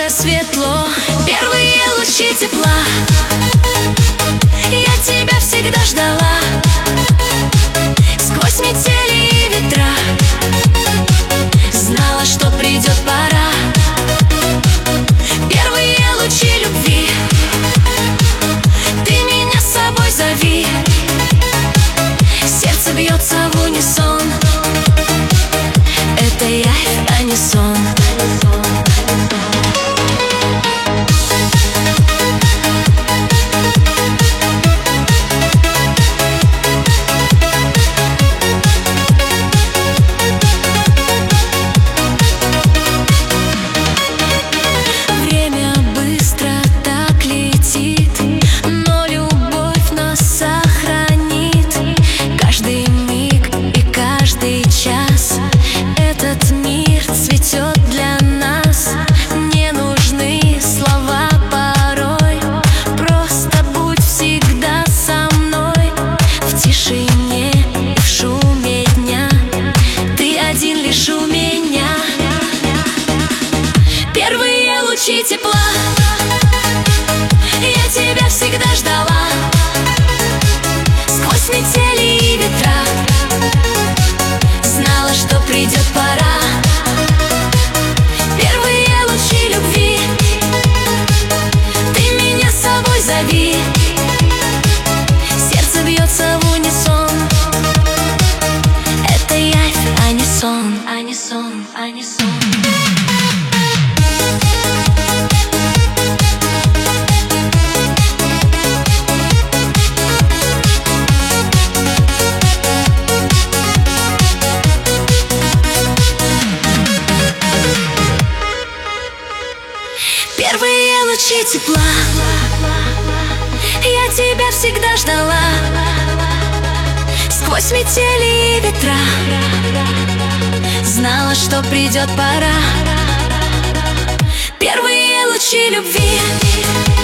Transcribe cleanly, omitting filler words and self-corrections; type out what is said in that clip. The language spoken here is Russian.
уже светло. Первые лучи тепла, я тебя всегда ждала. Сквозь метели и ветра знала, что придет пора. Первые лучи любви, ты меня с собой зови. Сердце бьется в унисон, это явь, а не сон. Первые лучи тепла, я тебя всегда ждала. Сквозь метели и ветра знала, что придет пора. Первые лучи любви, ты меня с собой зови. Сердце бьется в унисон, это явь, а не сон, а не сон, а не сон. Первые лучи тепла, я тебя всегда ждала. Сквозь метели и ветра знала, что придет пора. Первые лучи любви,